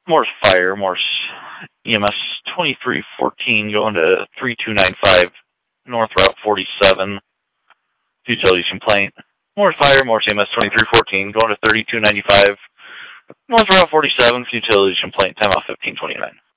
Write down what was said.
Morse Fire, Morse EMS 2314 going to 3295 North Route 47. Utilities complaint. Morse Fire, Morse EMS 2314 going to 3295 North Route 47. Utilities complaint. Time off 1529.